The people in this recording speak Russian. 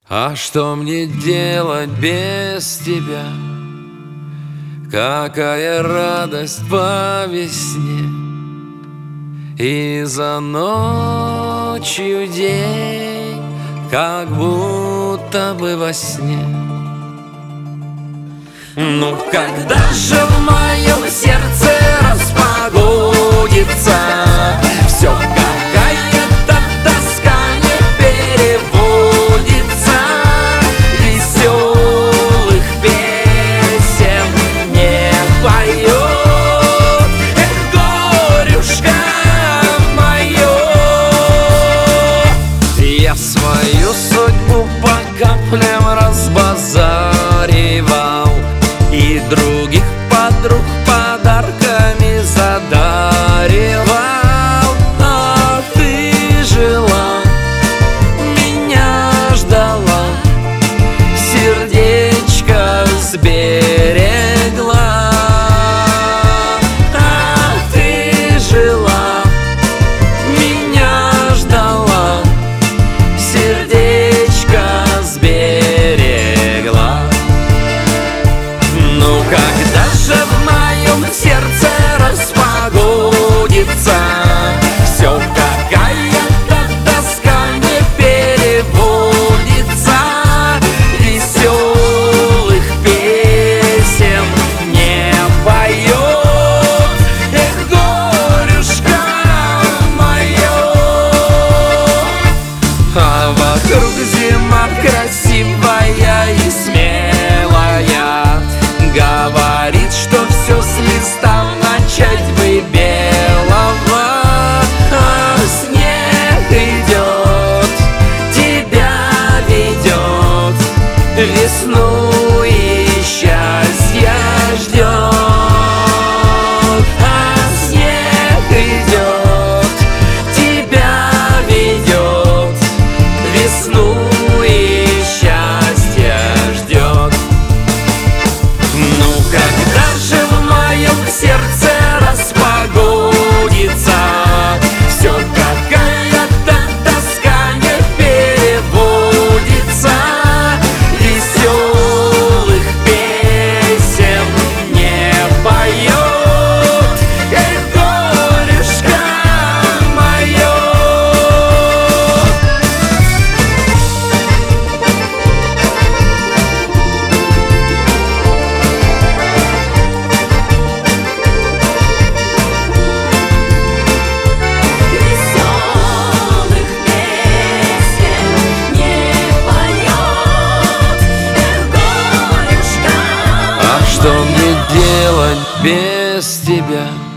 А что мне делать без тебя? Какая радость по весне, и за ночью день, как будто бы во сне. Ну когда же в моем сердце распогодится все, какая-то тоска не переводится, веселых песен не поет, эх, горюшка мое. Я свою судьбу по каплям разбазаривал и других подруг подарками задаривал. А ты жила, меня ждала, сердечко сберегла. А ты жила, меня ждала, сердечко сберегла. Ну когда же в моем сердце распогодится все, какая-то тоска не переводится, веселых песен не поет, эх, горюшка мое. А вокруг зима красивая и смелая, говорит, что все с листа начать бы белого. А снег идет, тебя ведет, весну и счастья ждет. А снег идет, тебя ведет, весну и счастья ждет. Ну когда же в моем сердце распогодится все, какая-то тоска не переводится, веселых песен не поет, эх, горюшка мое. Веселых песен не поет, эх, горюшка А что моя. мне делать без тебя?